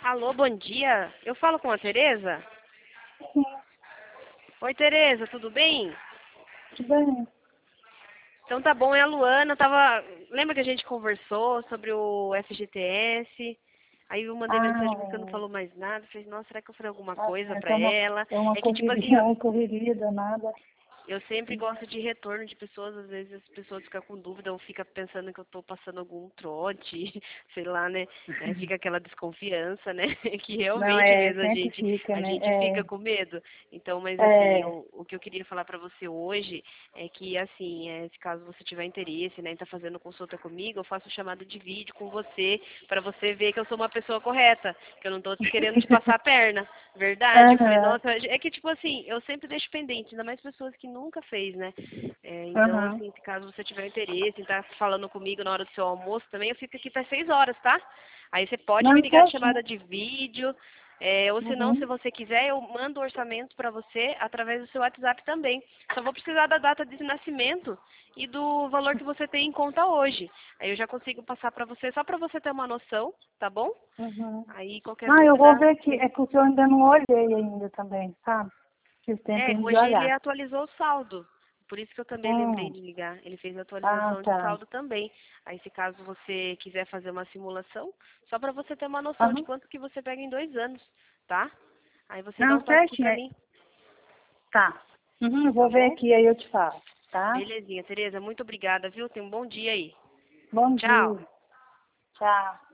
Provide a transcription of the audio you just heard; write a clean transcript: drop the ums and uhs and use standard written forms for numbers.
Alô, bom dia. Eu falo com a Tereza? Sim, Oi, Tereza, tudo bem? tudo bem. Então tá bom, é a Luana. Lembra que a gente conversou sobre o FGTS? Aí eu mandei mensagem, você não Ah, falou mais nada. Falei, nossa, será que eu falei alguma coisa é, pra ela? é uma É que, tipo assim, correria, uma correria danada. eu sempre gosto de retorno de pessoas, às vezes as pessoas ficam com dúvida ou ficam pensando que eu tô passando algum trote, sei lá, né? Fica aquela desconfiança, né? Que Não, realmente mesmo a sempre gente, fica, a né? gente fica com medo. Então, mas assim, É, o que eu queria falar pra você hoje é que, assim, se caso você tiver interesse, né, em estar fazendo consulta comigo, eu faço chamada de vídeo com você, pra você ver que eu sou uma pessoa correta, que eu não tô querendo te passar a perna. Verdade, eu falei, aham, nossa, é que tipo assim, eu sempre deixo pendente, ainda mais pessoas que nunca fez, né? Então, aham. assim, se caso você tiver interesse em estar falando comigo na hora do seu almoço também, eu fico aqui até 6 horas, tá? Aí você pode me Não, ligar de certinho. chamada de vídeo, ou se não, se Uhum. você quiser, eu mando o orçamento para você através do seu WhatsApp também. Só vou precisar da data de nascimento e do valor que você tem em conta hoje. Aí eu já consigo passar para você, só para você ter uma noção, tá bom? Uhum. Aí qualquer Ah, eu vou dúvida, ver aqui. É porque eu ainda não olhei ainda também, sabe? Fiz tempo ainda de hoje ele olhar. atualizou o saldo. Por isso que eu também lembrei Hum. de ligar. Ele fez a Ah, atualização de tá. saldo também. Aí, se caso você quiser fazer uma simulação, só para você ter uma noção de Aham. quanto que você pega em 2 anos, tá? Aí você dá Não, um toque aqui certinho. pra mim, Tá. Uhum, eu tá vou ver bom? aqui, aí eu te falo, tá? Belezinha, Tereza. Muito obrigada, viu? Tenha um bom dia aí. Bom Tchau. dia. Tchau.